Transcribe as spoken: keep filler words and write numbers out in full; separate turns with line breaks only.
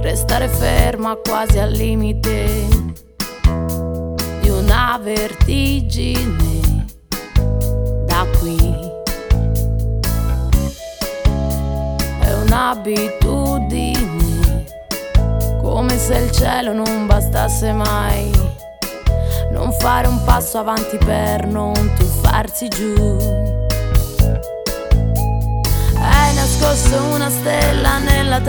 restare ferma quasi al limite di una vertigine. Da qui è un'abitudine, come se il cielo non bastasse mai. Non fare un passo avanti per non tuffarsi giù. Hai nascosto una stella nella